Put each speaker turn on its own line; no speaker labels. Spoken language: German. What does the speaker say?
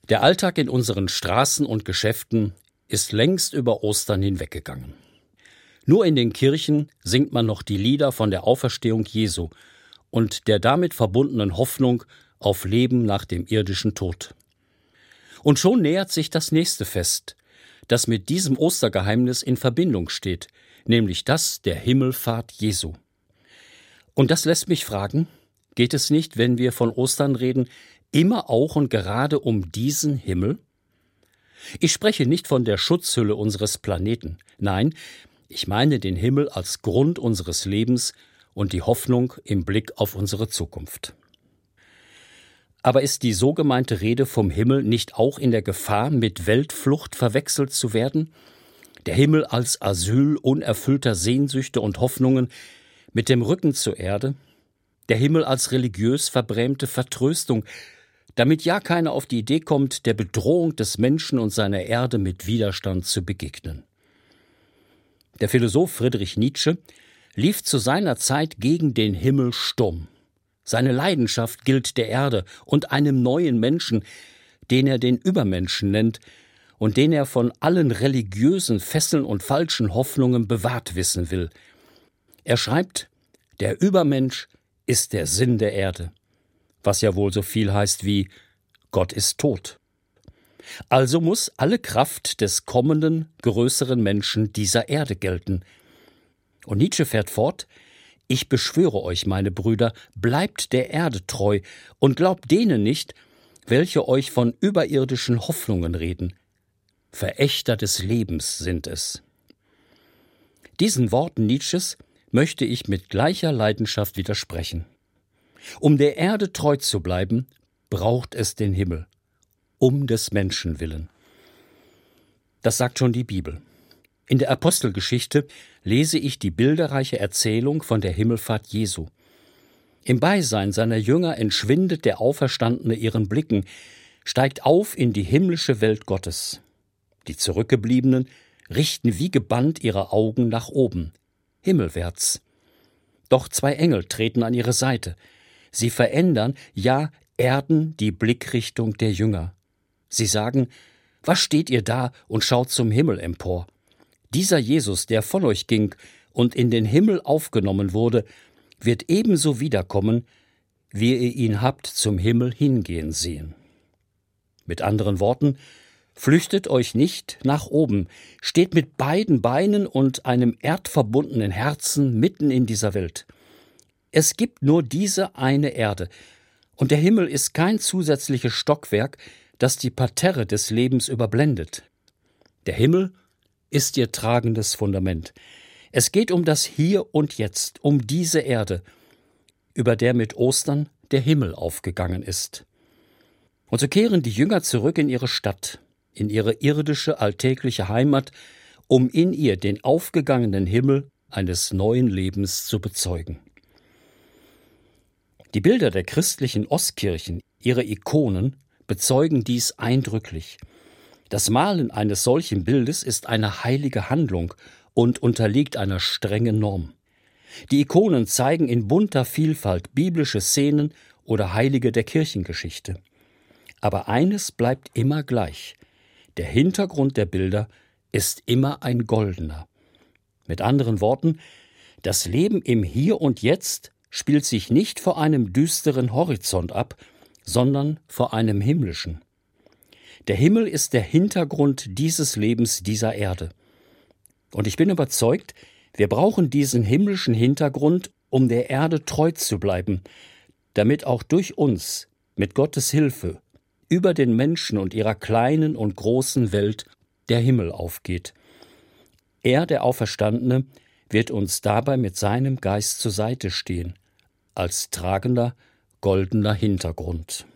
Der Alltag in unseren Straßen und Geschäften ist längst über Ostern hinweggegangen. Nur in den Kirchen singt man noch die Lieder von der Auferstehung Jesu und der damit verbundenen Hoffnung auf Leben nach dem irdischen Tod. Und schon nähert sich das nächste Fest, das mit diesem Ostergeheimnis in Verbindung steht, nämlich das der Himmelfahrt Jesu. Und das lässt mich fragen, geht es nicht, wenn wir von Ostern reden, immer auch und gerade um diesen Himmel? Ich spreche nicht von der Schutzhülle unseres Planeten. Nein, ich meine den Himmel als Grund unseres Lebens und die Hoffnung im Blick auf unsere Zukunft. Aber ist die so gemeinte Rede vom Himmel nicht auch in der Gefahr, mit Weltflucht verwechselt zu werden? Der Himmel als Asyl unerfüllter Sehnsüchte und Hoffnungen mit dem Rücken zur Erde? Der Himmel als religiös verbrämte Vertröstung, damit ja keiner auf die Idee kommt, der Bedrohung des Menschen und seiner Erde mit Widerstand zu begegnen. Der Philosoph Friedrich Nietzsche lief zu seiner Zeit gegen den Himmel Sturm. Seine Leidenschaft gilt der Erde und einem neuen Menschen, den er den Übermenschen nennt und den er von allen religiösen Fesseln und falschen Hoffnungen bewahrt wissen will. Er schreibt, der Übermensch ist der Sinn der Erde, was ja wohl so viel heißt wie Gott ist tot. Also muss alle Kraft des kommenden, größeren Menschen dieser Erde gelten. Und Nietzsche fährt fort, ich beschwöre euch, meine Brüder, bleibt der Erde treu und glaubt denen nicht, welche euch von überirdischen Hoffnungen reden. Verächter des Lebens sind es. Diesen Worten Nietzsches möchte ich mit gleicher Leidenschaft widersprechen. Um der Erde treu zu bleiben, braucht es den Himmel, um des Menschen willen. Das sagt schon die Bibel. In der Apostelgeschichte lese ich die bilderreiche Erzählung von der Himmelfahrt Jesu. Im Beisein seiner Jünger entschwindet der Auferstandene ihren Blicken, steigt auf in die himmlische Welt Gottes. Die Zurückgebliebenen richten wie gebannt ihre Augen nach oben, himmelwärts. Doch zwei Engel treten an ihre Seite. Sie verändern, ja, erden die Blickrichtung der Jünger. Sie sagen, was steht ihr da und schaut zum Himmel empor? Dieser Jesus, der von euch ging und in den Himmel aufgenommen wurde, wird ebenso wiederkommen, wie ihr ihn habt zum Himmel hingehen sehen. Mit anderen Worten, flüchtet euch nicht nach oben, steht mit beiden Beinen und einem erdverbundenen Herzen mitten in dieser Welt. Es gibt nur diese eine Erde, und der Himmel ist kein zusätzliches Stockwerk, das die Parterre des Lebens überblendet. Der Himmel ist ihr tragendes Fundament. Es geht um das Hier und Jetzt, um diese Erde, über der mit Ostern der Himmel aufgegangen ist. Und so kehren die Jünger zurück in ihre Stadt, in ihre irdische, alltägliche Heimat, um in ihr den aufgegangenen Himmel eines neuen Lebens zu bezeugen. Die Bilder der christlichen Ostkirchen, ihre Ikonen, bezeugen dies eindrücklich. Das Malen eines solchen Bildes ist eine heilige Handlung und unterliegt einer strengen Norm. Die Ikonen zeigen in bunter Vielfalt biblische Szenen oder Heilige der Kirchengeschichte. Aber eines bleibt immer gleich: Der Hintergrund der Bilder ist immer ein goldener. Mit anderen Worten, das Leben im Hier und Jetzt spielt sich nicht vor einem düsteren Horizont ab, sondern vor einem himmlischen. Der Himmel ist der Hintergrund dieses Lebens, dieser Erde. Und ich bin überzeugt, wir brauchen diesen himmlischen Hintergrund, um der Erde treu zu bleiben, damit auch durch uns, mit Gottes Hilfe, über den Menschen und ihrer kleinen und großen Welt der Himmel aufgeht. Er, der Auferstandene, wird uns dabei mit seinem Geist zur Seite stehen, als tragender, goldener Hintergrund.